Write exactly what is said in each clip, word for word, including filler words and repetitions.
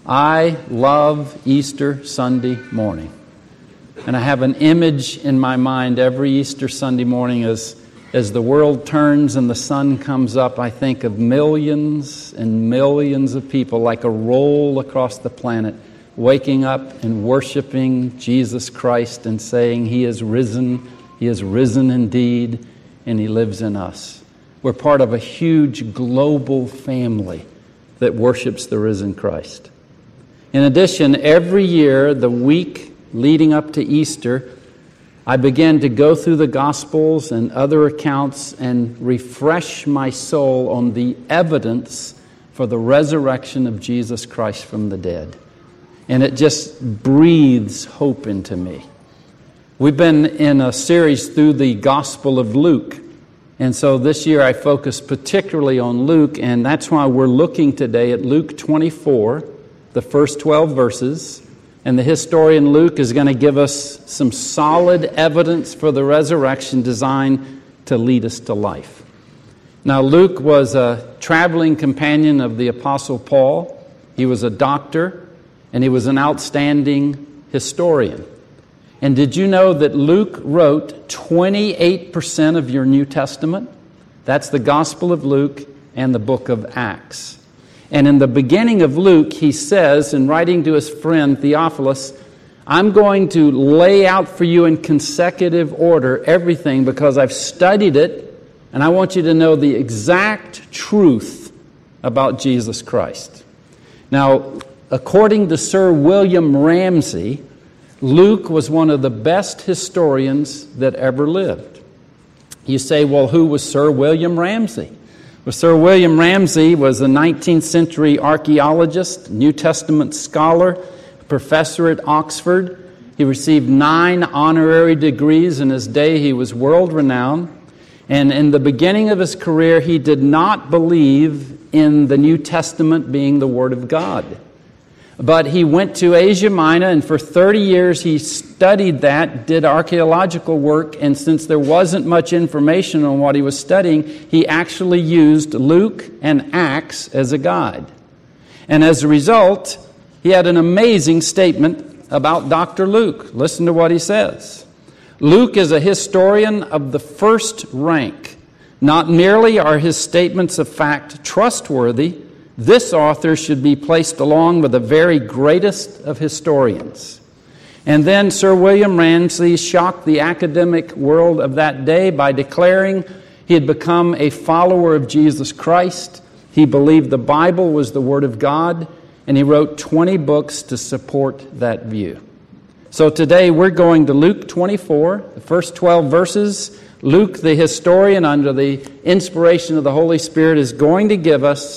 I love Easter Sunday morning. And I have an image in my mind every Easter Sunday morning as, as the world turns and the sun comes up. I think of millions and millions of people like a roll across the planet, waking up and worshiping Jesus Christ and saying, He is risen, He is risen indeed, and He lives in us. We're part of a huge global family that worships the risen Christ. In addition, every year, the week leading up to Easter, I began to go through the Gospels and other accounts and refresh my soul on the evidence for the resurrection of Jesus Christ from the dead. And it just breathes hope into me. We've been in a series through the Gospel of Luke. And so this year I focus particularly on Luke, and that's why we're looking today at Luke twenty-four, the first twelve verses. And the historian Luke is going to give us some solid evidence for the resurrection designed to lead us to life. Now, Luke was a traveling companion of the Apostle Paul. He was a doctor, and he was an outstanding historian. And did you know that Luke wrote twenty-eight percent of your New Testament? That's the Gospel of Luke and the book of Acts. And in the beginning of Luke, he says, in writing to his friend Theophilus, I'm going to lay out for you in consecutive order everything because I've studied it, and I want you to know the exact truth about Jesus Christ. Now, according to Sir William Ramsay, Luke was one of the best historians that ever lived. You say, well, who was Sir William Ramsay? Well, Sir William Ramsay was a nineteenth century archaeologist, New Testament scholar, professor at Oxford. He received nine honorary degrees in his day. He was world-renowned. And in the beginning of his career, he did not believe in the New Testament being the Word of God. But he went to Asia Minor, and for thirty years he studied that, did archaeological work, and since there wasn't much information on what he was studying, he actually used Luke and Acts as a guide. And as a result, he had an amazing statement about Doctor Luke. Listen to what he says. Luke is a historian of the first rank. Not merely are his statements of fact trustworthy, this author should be placed along with the very greatest of historians. And then Sir William Ramsay shocked the academic world of that day by declaring he had become a follower of Jesus Christ. He believed the Bible was the Word of God, and he wrote twenty books to support that view. So today we're going to Luke twenty-four, the first twelve verses. Luke, the historian, under the inspiration of the Holy Spirit, is going to give us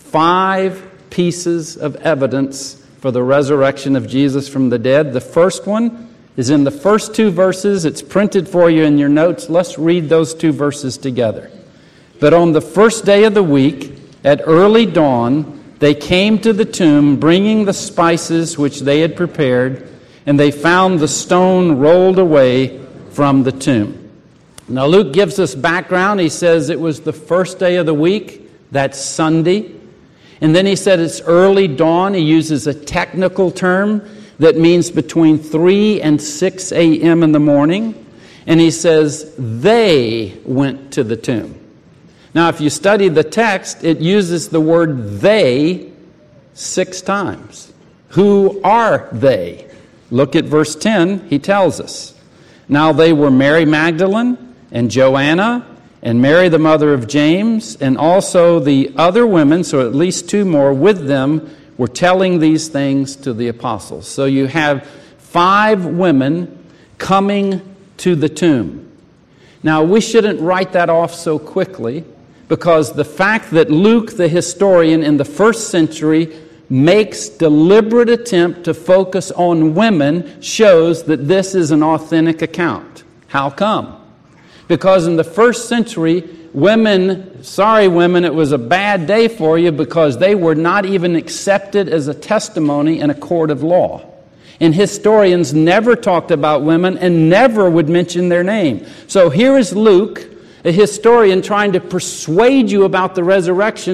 five pieces of evidence for the resurrection of Jesus from the dead. The first one is in the first two verses. It's printed for you in your notes. Let's read those two verses together. But on the first day of the week, at early dawn, they came to the tomb, bringing the spices which they had prepared, and they found the stone rolled away from the tomb. Now Luke gives us background. He says it was the first day of the week. That's Sunday. And then he said it's early dawn. He uses a technical term that means between three and six a.m. in the morning. And he says they went to the tomb. Now, if you study the text, it uses the word they six times. Who are they? Look at verse ten. He tells us. Now they were Mary Magdalene and Joanna and Mary, the mother of James, and also the other women, so at least two more with them, were telling these things to the apostles. So you have five women coming to the tomb. Now, we shouldn't write that off so quickly, because the fact that Luke, the historian in the first century, makes deliberate attempt to focus on women shows that this is an authentic account. How come? Because in the first century, women, sorry women, it was a bad day for you because they were not even accepted as a testimony in a court of law. And historians never talked about women and never would mention their name. So here is Luke, a historian, trying to persuade you about the resurrection.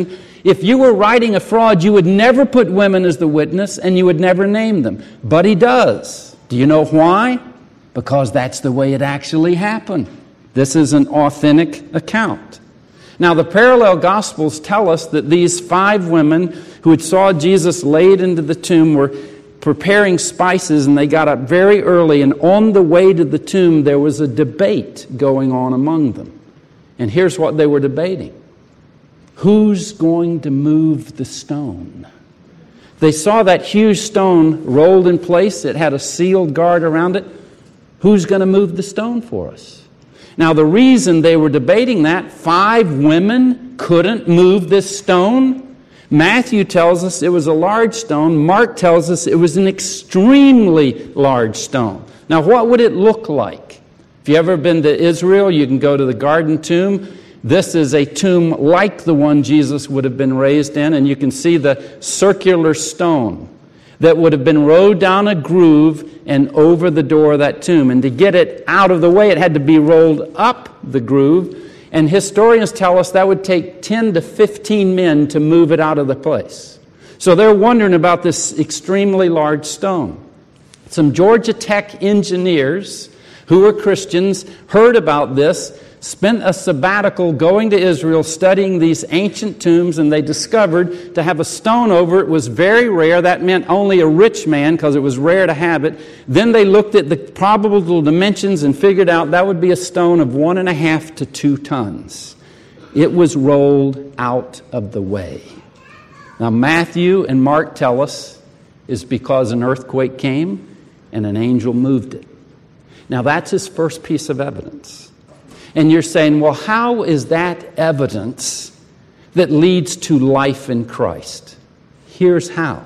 If you were writing a fraud, you would never put women as the witness and you would never name them. But he does. Do you know why? Because that's the way it actually happened. This is an authentic account. Now, the parallel Gospels tell us that these five women who had saw Jesus laid into the tomb were preparing spices, and they got up very early, and on the way to the tomb there was a debate going on among them. And here's what they were debating. Who's going to move the stone? They saw that huge stone rolled in place. It had a sealed guard around it. Who's going to move the stone for us? Now, the reason they were debating that, five women couldn't move this stone. Matthew tells us it was a large stone. Mark tells us it was an extremely large stone. Now, what would it look like? If you've ever been to Israel, you can go to the Garden Tomb. This is a tomb like the one Jesus would have been raised in, and you can see the circular stone that would have been rolled down a groove and over the door of that tomb. And to get it out of the way, it had to be rolled up the groove. And historians tell us that would take ten to fifteen men to move it out of the place. So they're wondering about this extremely large stone. Some Georgia Tech engineers who were Christians heard about this, spent a sabbatical going to Israel studying these ancient tombs, and they discovered to have a stone over it was very rare. That meant only a rich man, because it was rare to have it. Then they looked at the probable dimensions and figured out that would be a stone of one and a half to two tons. It was rolled out of the way. Now, Matthew and Mark tell us is because an earthquake came and an angel moved it. Now, that's his first piece of evidence. And you're saying, well, how is that evidence that leads to life in Christ? Here's how.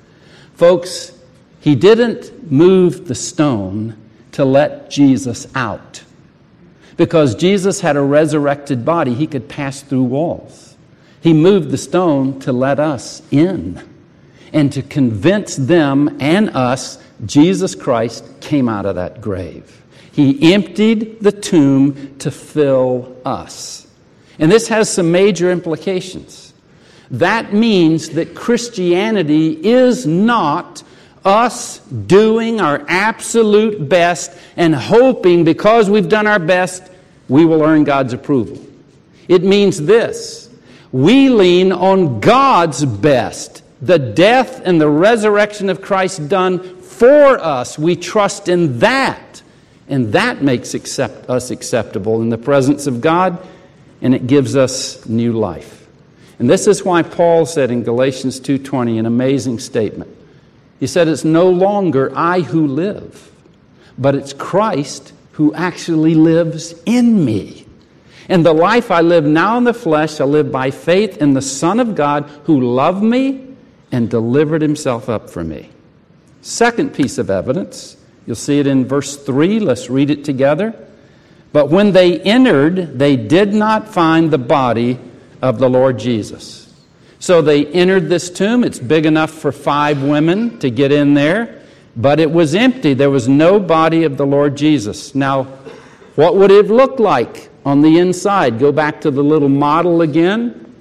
Folks, he didn't move the stone to let Jesus out. Because Jesus had a resurrected body, he could pass through walls. He moved the stone to let us in and to convince them and us Jesus Christ came out of that grave. He emptied the tomb to fill us. And this has some major implications. That means that Christianity is not us doing our absolute best and hoping because we've done our best, we will earn God's approval. It means this: we lean on God's best, the death and the resurrection of Christ done for us. We trust in that. And that makes accept, us acceptable in the presence of God, and it gives us new life. And this is why Paul said in Galatians two twenty, an amazing statement. He said, it's no longer I who live, but it's Christ who actually lives in me. And the life I live now in the flesh, I live by faith in the Son of God who loved me and delivered himself up for me. Second piece of evidence, you'll see it in verse three. Let's read it together. But when they entered, they did not find the body of the Lord Jesus. So they entered this tomb. It's big enough for five women to get in there, but it was empty. There was no body of the Lord Jesus. Now, what would it look like on the inside? Go back to the little model again.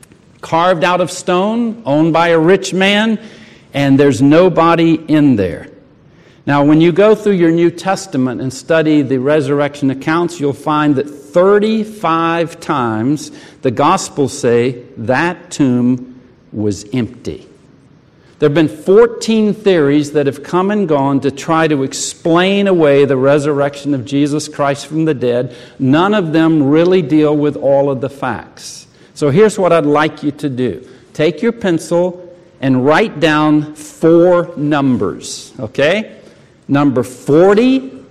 Carved out of stone, owned by a rich man, and there's no body in there. Now, when you go through your New Testament and study the resurrection accounts, you'll find that thirty-five times the Gospels say that tomb was empty. There have been fourteen theories that have come and gone to try to explain away the resurrection of Jesus Christ from the dead. None of them really deal with all of the facts. So here's what I'd like you to do. Take your pencil and write down four numbers, okay? Number forty,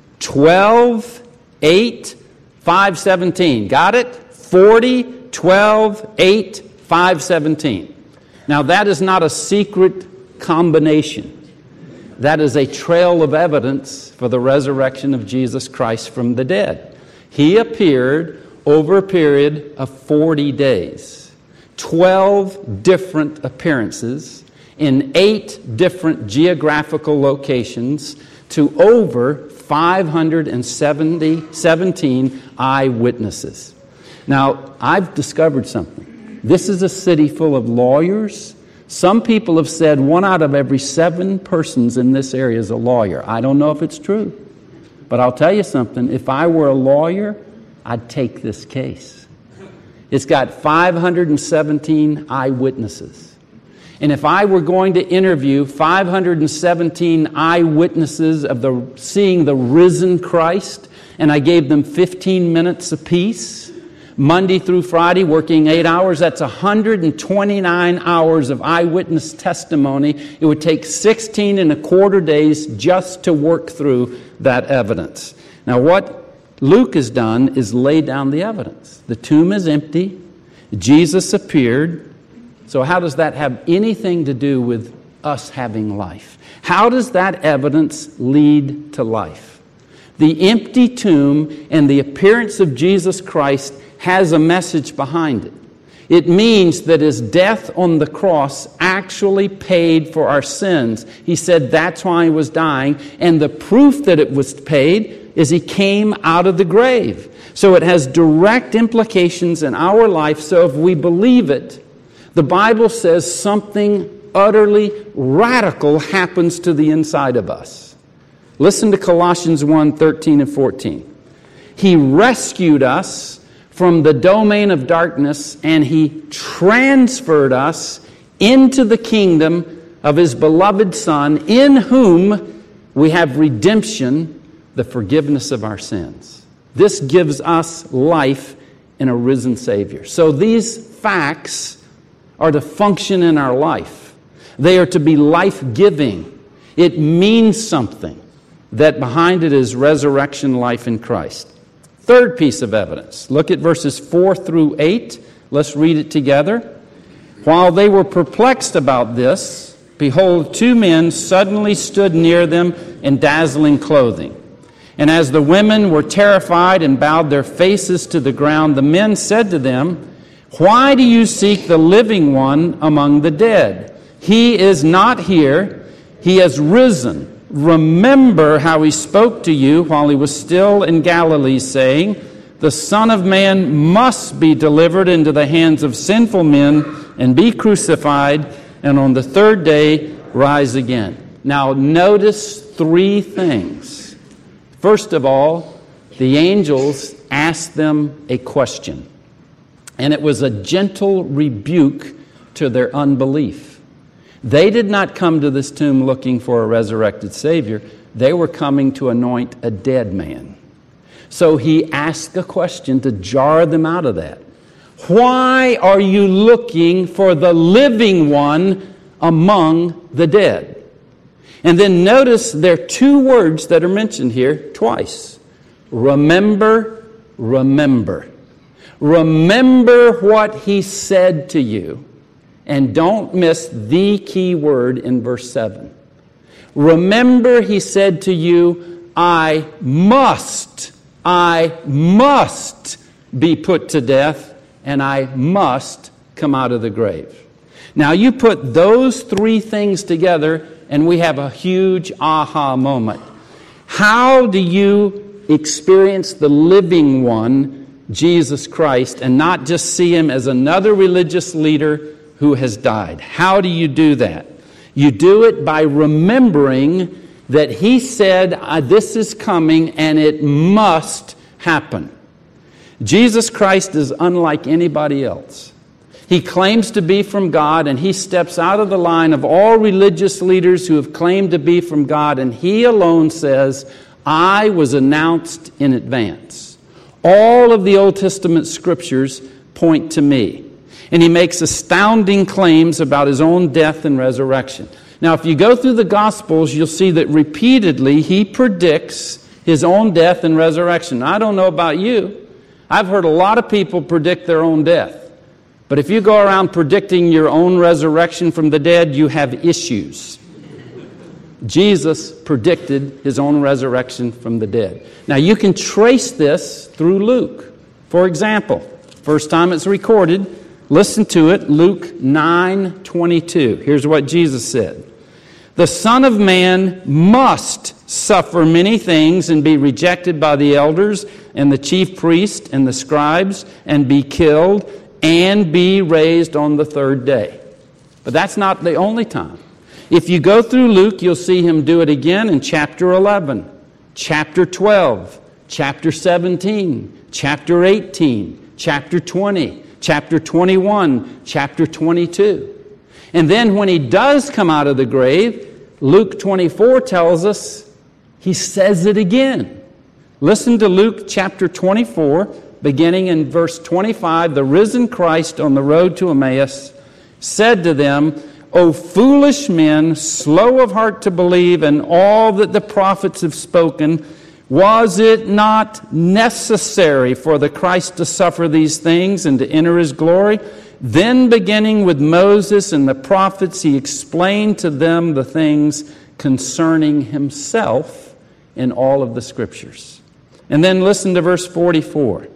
twelve, eight, five, seventeen. Got it? forty, twelve, eight, five, seventeen. Now that is not a secret combination. That is a trail of evidence for the resurrection of Jesus Christ from the dead. He appeared over a period of forty days. twelve different appearances in eight different geographical locations to over five hundred seventeen eyewitnesses. Now, I've discovered something. This is a city full of lawyers. Some people have said one out of every seven persons in this area is a lawyer. I don't know if it's true. But I'll tell you something. If I were a lawyer, I'd take this case. It's got five hundred seventeen eyewitnesses. And if I were going to interview five hundred seventeen eyewitnesses of the seeing the risen Christ, and I gave them fifteen minutes apiece, Monday through Friday, working eight hours, that's one hundred twenty-nine hours of eyewitness testimony. It would take sixteen and a quarter days just to work through that evidence. Now, what Luke has done is lay down the evidence. The tomb is empty. Jesus appeared. So how does that have anything to do with us having life? How does that evidence lead to life? The empty tomb and the appearance of Jesus Christ has a message behind it. It means that His death on the cross actually paid for our sins. He said that's why He was dying. And the proof that it was paid is He came out of the grave. So it has direct implications in our life. So if we believe it, the Bible says something utterly radical happens to the inside of us. Listen to Colossians one, thirteen and fourteen. He rescued us from the domain of darkness, and He transferred us into the kingdom of His beloved Son, in whom we have redemption, the forgiveness of our sins. This gives us life in a risen Savior. So these facts are to function in our life. They are to be life-giving. It means something, that behind it is resurrection life in Christ. Third piece of evidence. Look at verses four through eight. Let's read it together. While they were perplexed about this, behold, two men suddenly stood near them in dazzling clothing. And as the women were terrified and bowed their faces to the ground, the men said to them, "Why do you seek the living one among the dead? He is not here. He has risen. Remember how He spoke to you while He was still in Galilee, saying, 'The Son of Man must be delivered into the hands of sinful men and be crucified, and on the third day rise again.'" Now notice three things. First of all, the angels asked them a question. And it was a gentle rebuke to their unbelief. They did not come to this tomb looking for a resurrected Savior. They were coming to anoint a dead man. So He asked a question to jar them out of that. Why are you looking for the living one among the dead? And then notice there are two words that are mentioned here twice. Remember, remember. Remember what He said to you. And don't miss the key word in verse seven. Remember He said to you, I must, I must be put to death, and I must come out of the grave. Now you put those three things together, and we have a huge aha moment. How do you experience the living one, Jesus Christ, and not just see Him as another religious leader who has died? How do you do that? You do it by remembering that He said, this is coming and it must happen. Jesus Christ is unlike anybody else. He claims to be from God, and He steps out of the line of all religious leaders who have claimed to be from God, and He alone says, I was announced in advance. All of the Old Testament scriptures point to me. And He makes astounding claims about His own death and resurrection. Now, if you go through the Gospels, you'll see that repeatedly He predicts His own death and resurrection. I don't know about you. I've heard a lot of people predict their own death. But if you go around predicting your own resurrection from the dead, you have issues. Jesus predicted His own resurrection from the dead. Now, you can trace this through Luke. For example, first time it's recorded, listen to it, Luke nine twenty-two. Here's what Jesus said. The Son of Man must suffer many things and be rejected by the elders and the chief priests and the scribes and be killed, and be raised on the third day. But that's not the only time. If you go through Luke, you'll see him do it again in chapter eleven, chapter twelve, chapter seventeen, chapter eighteen, chapter twenty, chapter twenty-one, chapter twenty-two. And then when he does come out of the grave, Luke twenty-four tells us he says it again. Listen to Luke chapter twenty-four, beginning in verse twenty-five. The risen Christ on the road to Emmaus said to them, O foolish men, slow of heart to believe in all that the prophets have spoken, was it not necessary for the Christ to suffer these things and to enter his glory? Then beginning with Moses and the prophets, he explained to them the things concerning himself in all of the Scriptures. And then listen to verse forty-four.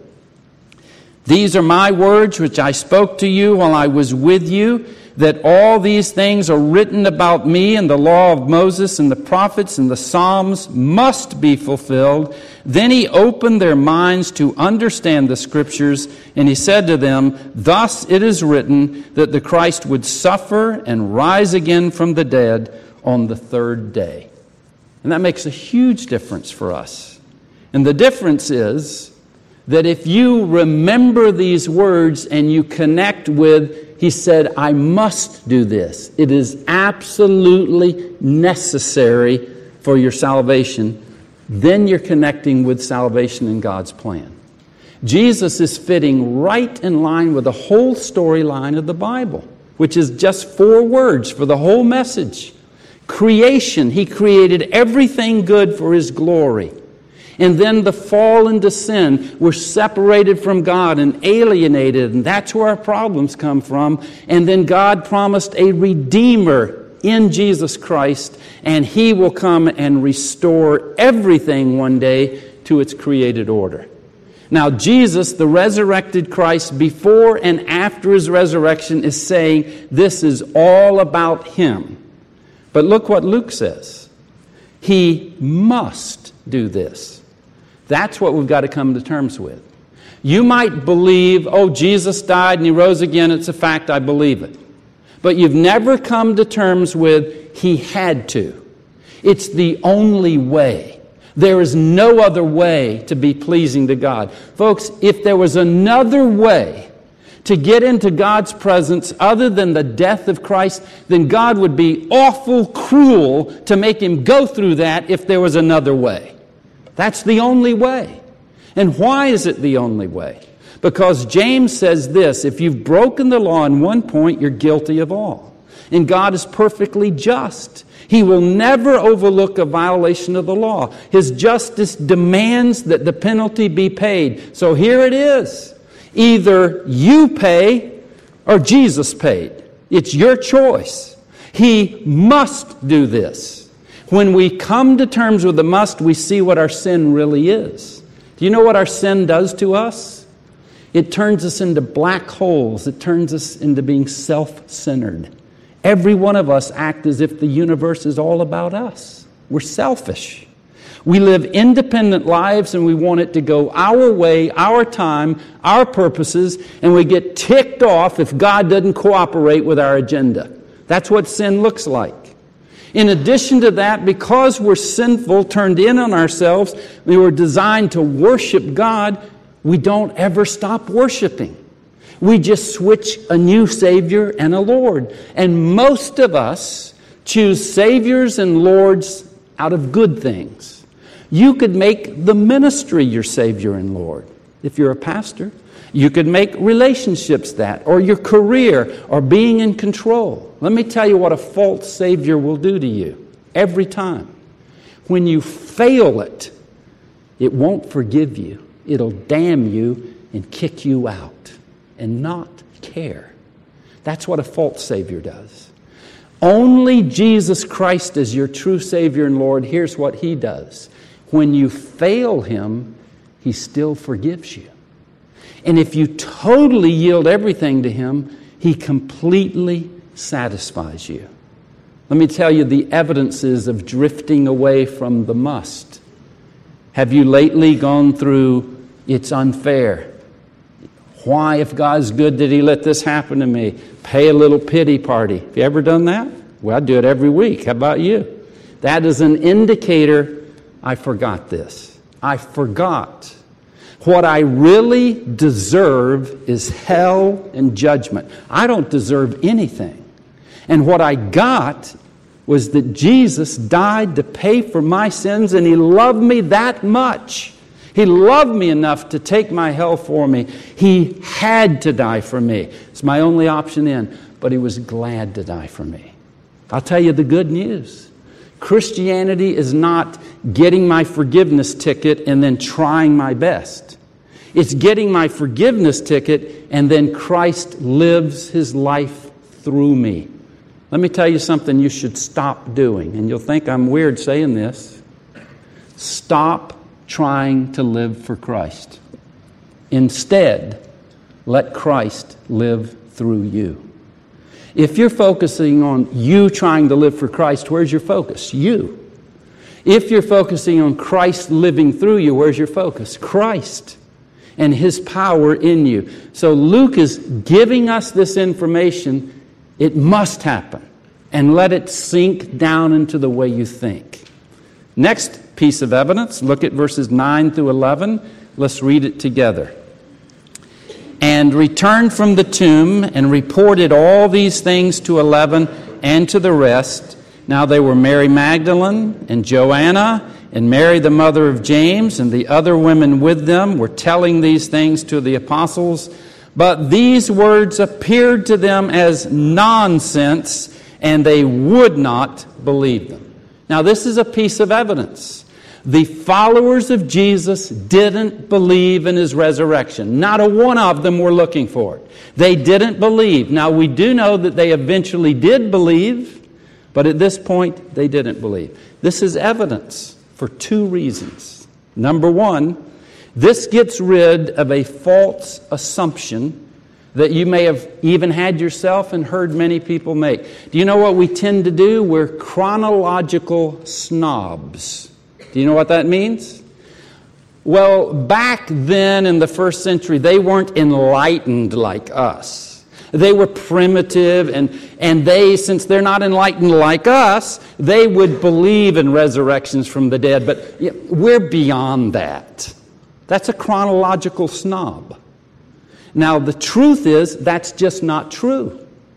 These are my words which I spoke to you while I was with you, that all these things are written about me in the law of Moses and the prophets and the Psalms must be fulfilled. Then he opened their minds to understand the Scriptures, and he said to them, Thus it is written that the Christ would suffer and rise again from the dead on the third day. And that makes a huge difference for us. And the difference is that if you remember these words and you connect with, he said, I must do this. It is absolutely necessary for your salvation. Then you're connecting with salvation in God's plan. Jesus is fitting right in line with the whole storyline of the Bible, which is just four words for the whole message. Creation. He created everything good for his glory. And then the fall into sin. We're separated from God and alienated, and that's where our problems come from. And then God promised a Redeemer in Jesus Christ, and he will come and restore everything one day to its created order. Now, Jesus, the resurrected Christ, before and after his resurrection, is saying this is all about him. But look what Luke says. He must do this. That's what we've got to come to terms with. You might believe, oh, Jesus died and he rose again. It's a fact, I believe it. But you've never come to terms with he had to. It's the only way. There is no other way to be pleasing to God. Folks, if there was another way to get into God's presence other than the death of Christ, then God would be awful cruel to make him go through that if there was another way. That's the only way. And why is it the only way? Because James says this, if you've broken the law in one point, you're guilty of all. And God is perfectly just. He will never overlook a violation of the law. His justice demands that the penalty be paid. So here it is. Either you pay or Jesus paid. It's your choice. He must do this. When we come to terms with the must, we see what our sin really is. Do you know what our sin does to us? It turns us into black holes. It turns us into being self-centered. Every one of us act as if the universe is all about us. We're selfish. We live independent lives and we want it to go our way, our time, our purposes, and we get ticked off if God doesn't cooperate with our agenda. That's what sin looks like. In addition to that, because we're sinful, turned in on ourselves, we were designed to worship God, we don't ever stop worshiping. We just switch a new Savior and a Lord. And most of us choose Saviors and Lords out of good things. You could make the ministry your Savior and Lord if you're a pastor. You could make relationships that, or your career, or being in control. Let me tell you what a false Savior will do to you every time. When you fail it, it won't forgive you. It'll damn you and kick you out and not care. That's what a false Savior does. Only Jesus Christ is your true Savior and Lord. Here's what He does. When you fail Him, He still forgives you. And if you totally yield everything to Him, He completely satisfies you. Let me tell you the evidences of drifting away from the must. Have you lately gone through, it's unfair? Why, if God's good, did He let this happen to me? Pay a little pity party. Have you ever done that? Well, I do it every week. How about you? That is an indicator, I forgot this. I forgot. What I really deserve is hell and judgment. I don't deserve anything. And what I got was that Jesus died to pay for my sins, and He loved me that much. He loved me enough to take my hell for me. He had to die for me. It's my only option in, but He was glad to die for me. I'll tell you the good news. Christianity is not getting my forgiveness ticket and then trying my best. It's getting my forgiveness ticket and then Christ lives His life through me. Let me tell you something you should stop doing, and you'll think I'm weird saying this. Stop trying to live for Christ. Instead, let Christ live through you. If you're focusing on you trying to live for Christ, where's your focus? You. If you're focusing on Christ living through you, where's your focus? Christ and His power in you. So Luke is giving us this information. It must happen. And let it sink down into the way you think. Next piece of evidence, look at verses nine through eleven. Let's read it together. And returned from the tomb and reported all these things to eleven and to the rest. Now they were Mary Magdalene and Joanna and Mary the mother of James, and the other women with them were telling these things to the apostles. But these words appeared to them as nonsense, and they would not believe them. Now this is a piece of evidence. The followers of Jesus didn't believe in His resurrection. Not a one of them were looking for it. They didn't believe. Now we do know that they eventually did believe, but at this point they didn't believe. This is evidence for two reasons. Number one, this gets rid of a false assumption that you may have even had yourself and heard many people make. Do you know what we tend to do? We're chronological snobs. Do you know what that means? Well, back then in the first century, they weren't enlightened like us. They were primitive, and, and they, since they're not enlightened like us, they would believe in resurrections from the dead. But you know, we're beyond that. That's a chronological snob. Now, the truth is, that's just not true.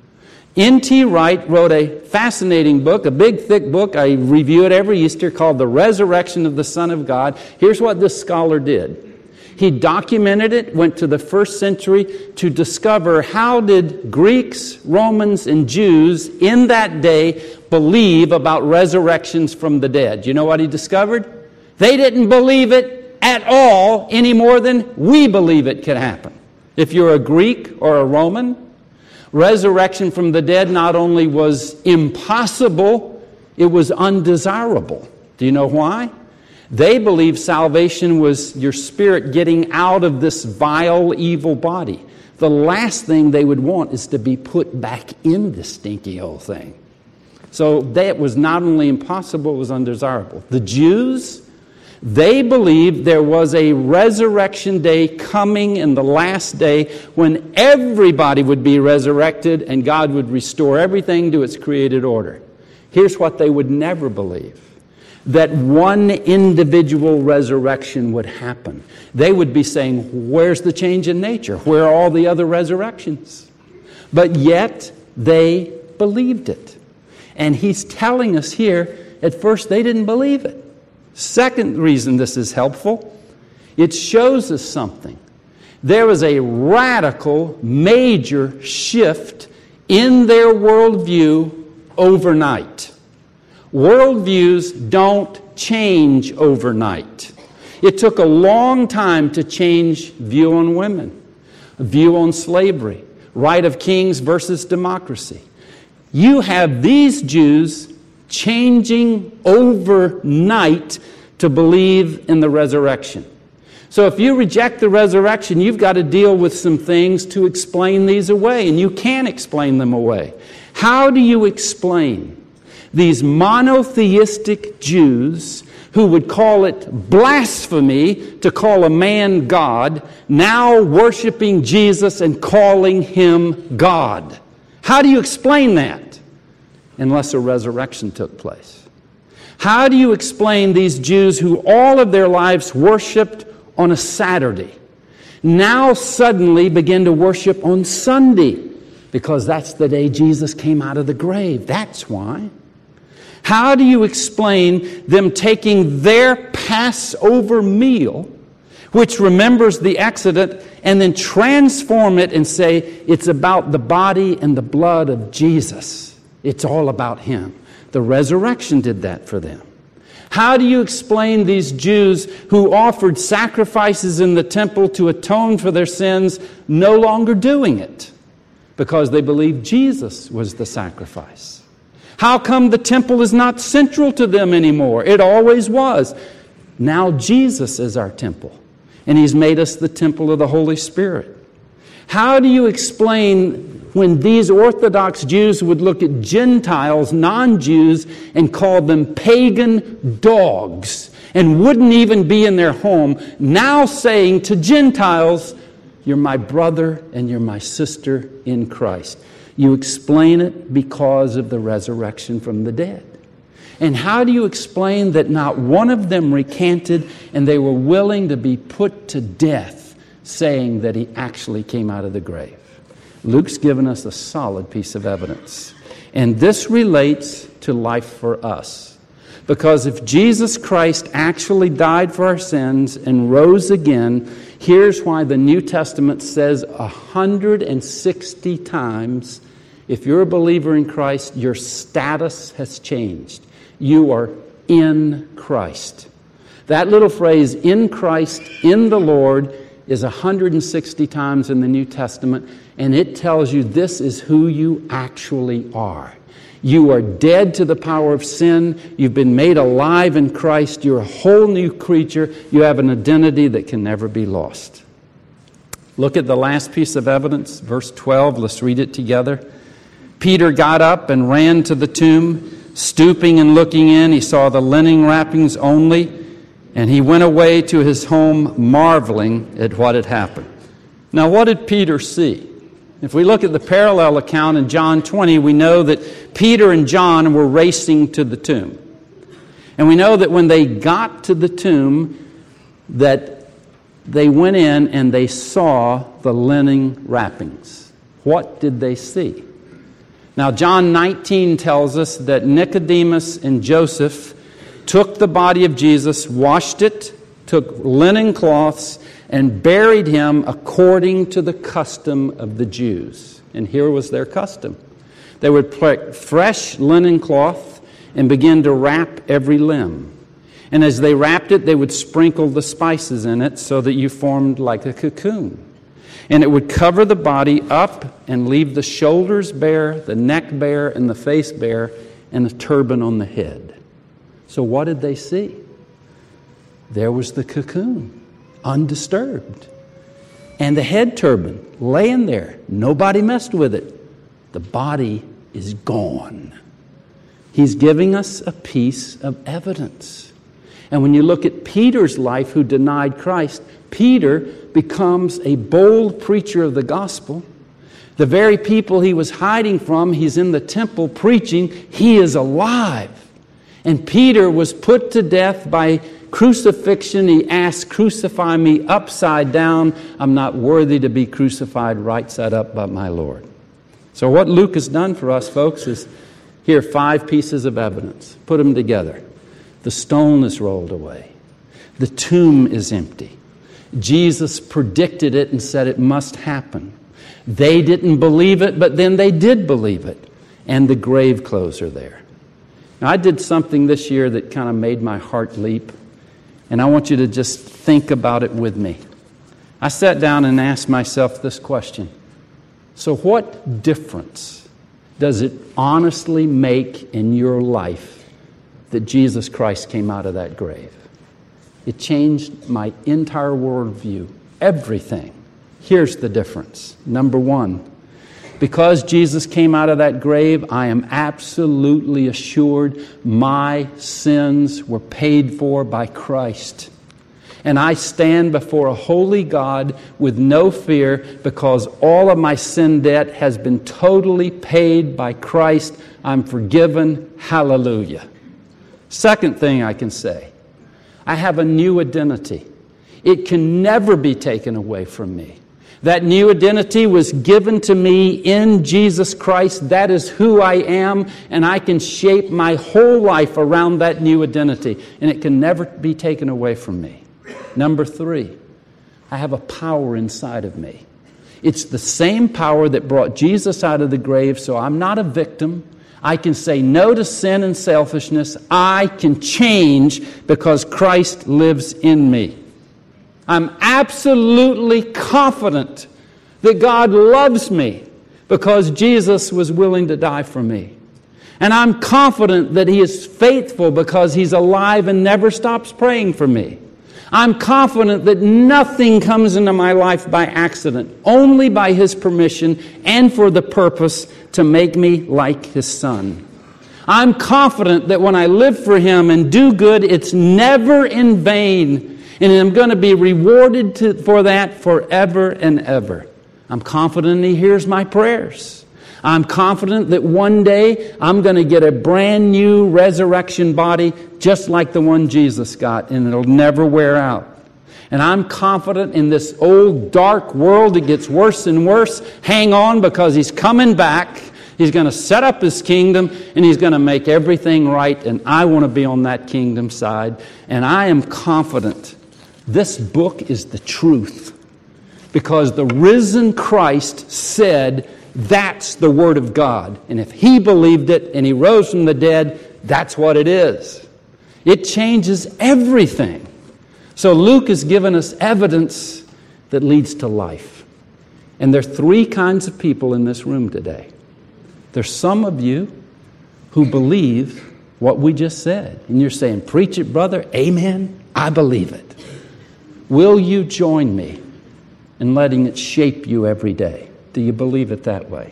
N T Wright wrote a fascinating book, a big, thick book. I review it every Easter, called The Resurrection of the Son of God. Here's what this scholar did. He documented it, went to the first century to discover how did Greeks, Romans, and Jews in that day believe about resurrections from the dead. You know what he discovered? They didn't believe it at all any more than we believe it could happen. If you're a Greek or a Roman, resurrection from the dead not only was impossible, it was undesirable. Do you know why? They believed salvation was your spirit getting out of this vile, evil body. The last thing they would want is to be put back in this stinky old thing. So that was not only impossible, it was undesirable. The Jews, they believed there was a resurrection day coming in the last day when everybody would be resurrected and God would restore everything to its created order. Here's what they would never believe: that one individual resurrection would happen. They would be saying, where's the change in nature? Where are all the other resurrections? But yet they believed it. And he's telling us here, at first they didn't believe it. Second reason this is helpful, it shows us something. There was a radical, major shift in their worldview overnight. Worldviews don't change overnight. It took a long time to change view on women, view on slavery, right of kings versus democracy. You have these Jews changing overnight to believe in the resurrection. So if you reject the resurrection, you've got to deal with some things to explain these away, and you can explain them away. How do you explain these monotheistic Jews who would call it blasphemy to call a man God, now worshiping Jesus and calling him God. How do you explain that? Unless a resurrection took place. How do you explain these Jews who all of their lives worshiped on a Saturday, now suddenly begin to worship on Sunday? Because that's the day Jesus came out of the grave. That's why. How do you explain them taking their Passover meal, which remembers the Exodus, and then transform it and say it's about the body and the blood of Jesus? It's all about him. The resurrection did that for them. How do you explain these Jews who offered sacrifices in the temple to atone for their sins no longer doing it? Because they believed Jesus was the sacrifice. How come the temple is not central to them anymore? It always was. Now Jesus is our temple, and he's made us the temple of the Holy Spirit. How do you explain when these Orthodox Jews would look at Gentiles, non-Jews, and call them pagan dogs, and wouldn't even be in their home, now saying to Gentiles, you're my brother and you're my sister in Christ? You explain it because of the resurrection from the dead. And how do you explain that not one of them recanted and they were willing to be put to death, saying that he actually came out of the grave? Luke's given us a solid piece of evidence. And this relates to life for us. Because if Jesus Christ actually died for our sins and rose again, here's why the New Testament says one hundred sixty times, if you're a believer in Christ, your status has changed. You are in Christ. That little phrase, in Christ, in the Lord, is one hundred sixty times in the New Testament, and it tells you this is who you actually are. You are dead to the power of sin. You've been made alive in Christ. You're a whole new creature. You have an identity that can never be lost. Look at the last piece of evidence, verse twelve. Let's read it together. Peter got up and ran to the tomb. Stooping and looking in, he saw the linen wrappings only, and he went away to his home marveling at what had happened. Now, what did Peter see? If we look at the parallel account in John twenty, we know that Peter and John were racing to the tomb. And we know that when they got to the tomb, that they went in and they saw the linen wrappings. What did they see? Now, John nineteen tells us that Nicodemus and Joseph took the body of Jesus, washed it, took linen cloths, and buried him according to the custom of the Jews. And here was their custom. They would take fresh linen cloth and begin to wrap every limb. And as they wrapped it, they would sprinkle the spices in it so that you formed like a cocoon. And it would cover the body up and leave the shoulders bare, the neck bare, and the face bare, and a turban on the head. So what did they see? There was the cocoon, undisturbed. And the head turban laying there. Nobody messed with it. The body is gone. He's giving us a piece of evidence. And when you look at Peter's life, who denied Christ, Peter becomes a bold preacher of the gospel. The very people he was hiding from, he's in the temple preaching, he is alive. And Peter was put to death by crucifixion. He asked, "Crucify me upside down. I'm not worthy to be crucified right side up by my Lord." So what Luke has done for us, folks, is here five pieces of evidence. Put them together. The stone is rolled away. The tomb is empty. Jesus predicted it and said it must happen. They didn't believe it, but then they did believe it. And the grave clothes are there. Now, I did something this year that kind of made my heart leap. And I want you to just think about it with me. I sat down and asked myself this question. So what difference does it honestly make in your life that Jesus Christ came out of that grave? It changed my entire worldview, everything. Here's the difference. Number one, because Jesus came out of that grave, I am absolutely assured my sins were paid for by Christ. And I stand before a holy God with no fear because all of my sin debt has been totally paid by Christ. I'm forgiven. Hallelujah. Second thing I can say, I have a new identity. It can never be taken away from me. That new identity was given to me in Jesus Christ. That is who I am, and I can shape my whole life around that new identity, and it can never be taken away from me. Number three, I have a power inside of me. It's the same power that brought Jesus out of the grave, so I'm not a victim. I can say no to sin and selfishness. I can change because Christ lives in me. I'm absolutely confident that God loves me because Jesus was willing to die for me. And I'm confident that He is faithful because He's alive and never stops praying for me. I'm confident that nothing comes into my life by accident, only by His permission and for the purpose to make me like His Son. I'm confident that when I live for Him and do good, it's never in vain, and I'm going to be rewarded to, for that forever and ever. I'm confident He hears my prayers. I'm confident that one day I'm going to get a brand new resurrection body just like the one Jesus got, and it'll never wear out. And I'm confident in this old dark world that gets worse and worse. Hang on, because He's coming back. He's going to set up His kingdom, and He's going to make everything right, and I want to be on that kingdom side. And I am confident this book is the truth, because the risen Christ said that's the Word of God. And if He believed it and He rose from the dead, that's what it is. It changes everything. So Luke has given us evidence that leads to life. And there are three kinds of people in this room today. There's some of you who believe what we just said. And you're saying, preach it, brother. Amen. I believe it. Will you join me in letting it shape you every day? Do you believe it that way?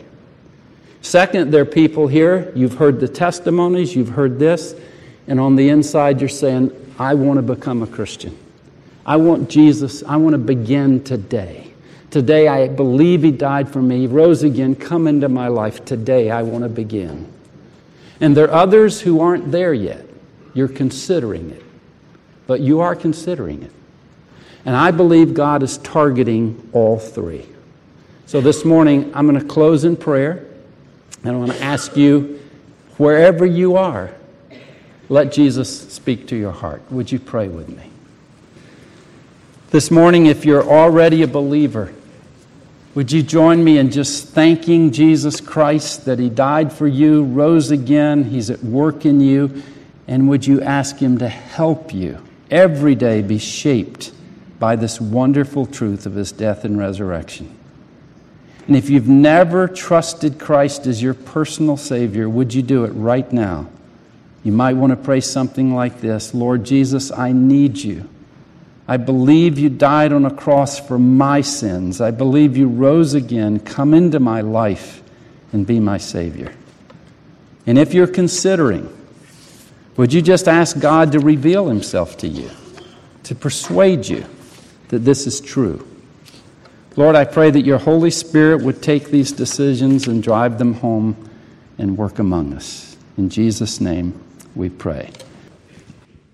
Second, there are people here, you've heard the testimonies, you've heard this, and on the inside you're saying, I want to become a Christian. I want Jesus, I want to begin today. Today I believe He died for me, He rose again, come into my life. Today I want to begin. And there are others who aren't there yet. You're considering it. But you are considering it. And I believe God is targeting all three. So this morning, I'm going to close in prayer, and I want to ask you, wherever you are, let Jesus speak to your heart. Would you pray with me? This morning, if you're already a believer, would you join me in just thanking Jesus Christ that He died for you, rose again, He's at work in you, and would you ask Him to help you every day be shaped by this wonderful truth of His death and resurrection? And if you've never trusted Christ as your personal Savior, would you do it right now? You might want to pray something like this: Lord Jesus, I need You. I believe You died on a cross for my sins. I believe You rose again. Come into my life and be my Savior. And if you're considering, would you just ask God to reveal Himself to you, to persuade you that this is true? Lord, I pray that Your Holy Spirit would take these decisions and drive them home and work among us. In Jesus' name we pray.